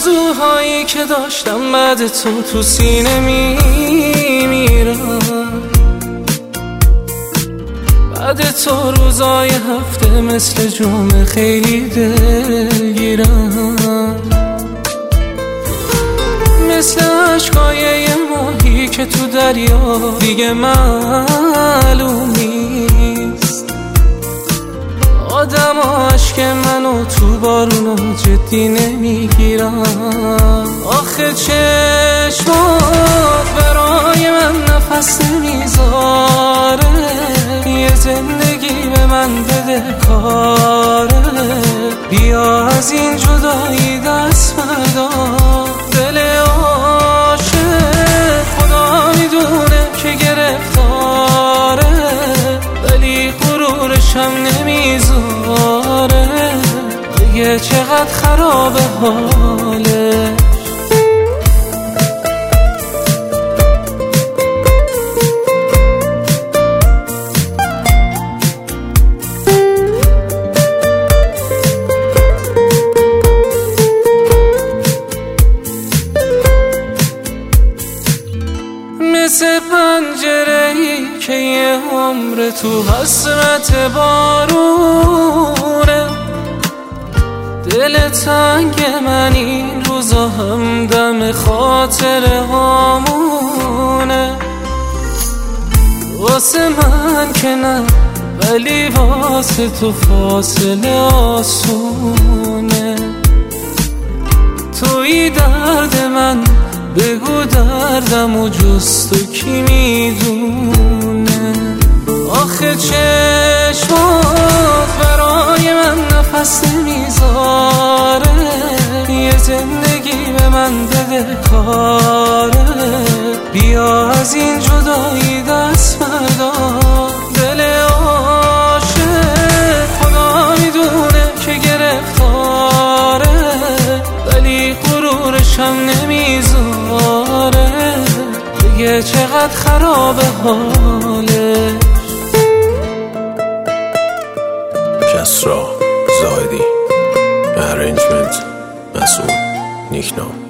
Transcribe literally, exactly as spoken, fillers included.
آرزوهایی که داشتم بعد تو تو سینه میمیرم. بعد تو روزای هفته مثل جمعه خیلی دلگیرم، مثل عشقای یه ماهی که تو دریا دیگه معلوم نیست. آدم عشق منو تو بارونا جدی نمیگیرم. آخه چشمات برای من نفس نمیذاره، یه زندگی به من بده کاره. بیا از این جدایی دست بدار، دل عاشق خدا میدونه که گرفتاره، ولی غرورشم نمیذاره. دیگه چقدر خرابه حاله. مثل پنجره‌ای که یه عمر تو حسرت بارونه، دل تنگ من این روزا همدم خاطره هامونه. واسه من که نه، ولی واسه تو فاصله آسونه. توی درد من بگو دردم و جز تو کی میدونه. آخه چشمات برای من نفس نمیذاره، یه زندگی به من بده کاره. بیا از این جدایی دست بردار، دل عاشق خدا میدونه که گرفتاره، ولی غرورشم نمیذاره. دیگه چقدر خرابه حاله. کسرا زاهدی، ارنجمنت مسعود نیکنام.